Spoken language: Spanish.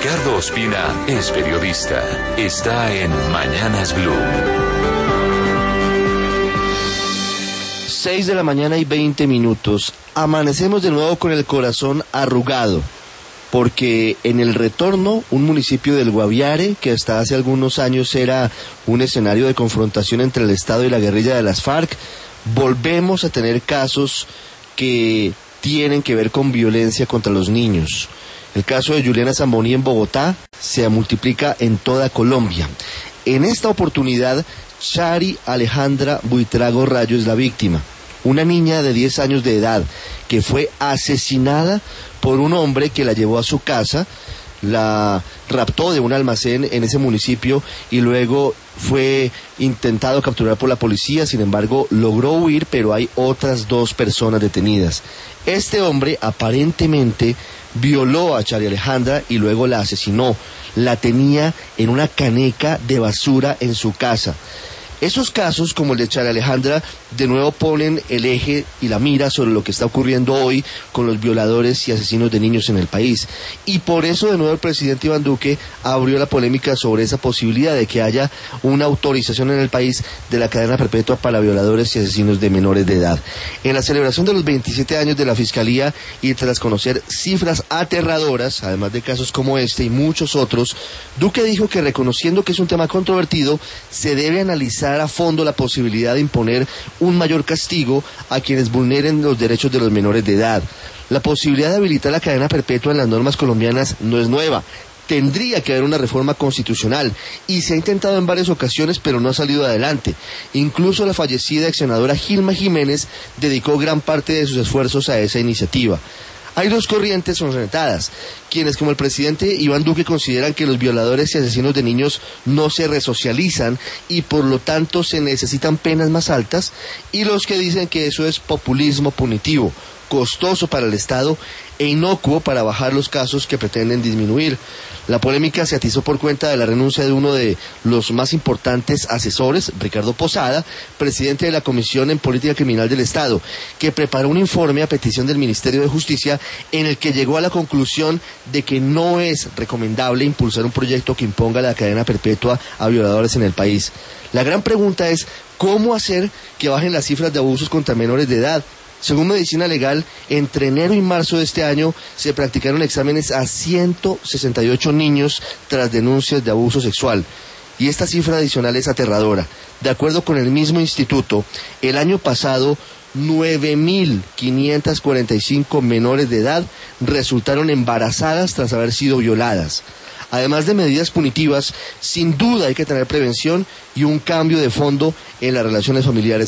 Ricardo Ospina es periodista. Está en Mañanas Blue. 6 de la mañana y 20 minutos. Amanecemos de nuevo con el corazón arrugado, porque en el Retorno, un municipio del Guaviare, que hasta hace algunos años era un escenario de confrontación entre el Estado y la guerrilla de las FARC, volvemos a tener casos que tienen que ver con violencia contra los niños. El caso de Juliana Zamboní en Bogotá se multiplica en toda Colombia. En esta oportunidad, Shari Alejandra Buitrago Rayo es la víctima, una niña de 10 años de edad que fue asesinada por un hombre que la llevó a su casa, la raptó de un almacén en ese municipio y luego fue intentado capturar por la policía. Sin embargo, logró huir, pero hay otras 2 personas detenidas. Este hombre aparentemente violó a Shari Alejandra y luego la asesinó. La tenía en una caneca de basura en su casa. Esos casos, como el de Shari Alejandra, de nuevo ponen el eje y la mira sobre lo que está ocurriendo hoy con los violadores y asesinos de niños en el país. Y por eso, de nuevo, el presidente Iván Duque abrió la polémica sobre esa posibilidad de que haya una autorización en el país de la cadena perpetua para violadores y asesinos de menores de edad. En la celebración de los 27 años de la Fiscalía y tras conocer cifras aterradoras, además de casos como este y muchos otros, Duque dijo que, reconociendo que es un tema controvertido, se debe analizar a fondo la posibilidad de imponer un mayor castigo a quienes vulneren los derechos de los menores de edad. La posibilidad de habilitar la cadena perpetua en las normas colombianas no es nueva. Tendría que haber una reforma constitucional y se ha intentado en varias ocasiones, pero no ha salido adelante. Incluso la fallecida ex senadora Gilma Jiménez dedicó gran parte de sus esfuerzos a esa iniciativa. Hay 2 corrientes enfrentadas, quienes como el presidente Iván Duque consideran que los violadores y asesinos de niños no se resocializan y por lo tanto se necesitan penas más altas, y los que dicen que eso es populismo punitivo, costoso para el Estado e inocuo para bajar los casos que pretenden disminuir. La polémica se atizó por cuenta de la renuncia de uno de los más importantes asesores, Ricardo Posada, presidente de la Comisión en Política Criminal del Estado, que preparó un informe a petición del Ministerio de Justicia en el que llegó a la conclusión de que no es recomendable impulsar un proyecto que imponga la cadena perpetua a violadores en el país. La gran pregunta es, ¿cómo hacer que bajen las cifras de abusos contra menores de edad? Según Medicina Legal, entre enero y marzo de este año se practicaron exámenes a 168 niños tras denuncias de abuso sexual. Y esta cifra adicional es aterradora. De acuerdo con el mismo instituto, el año pasado 9.545 menores de edad resultaron embarazadas tras haber sido violadas. Además de medidas punitivas, sin duda hay que tener prevención y un cambio de fondo en las relaciones familiares.